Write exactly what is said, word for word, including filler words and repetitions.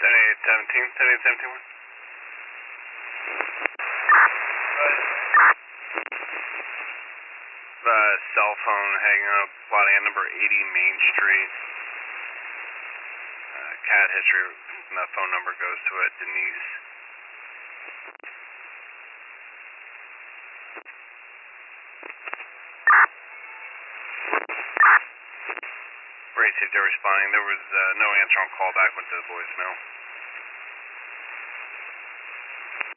seventy-eight seventeen, seventy-eight seventeen one. Uh, cell phone hanging up, plotting at number eighty Main Street. Uh, cat history, and that phone number goes to it, Denise. Racing, they're responding. There was uh, no answer on callback, went to the voicemail.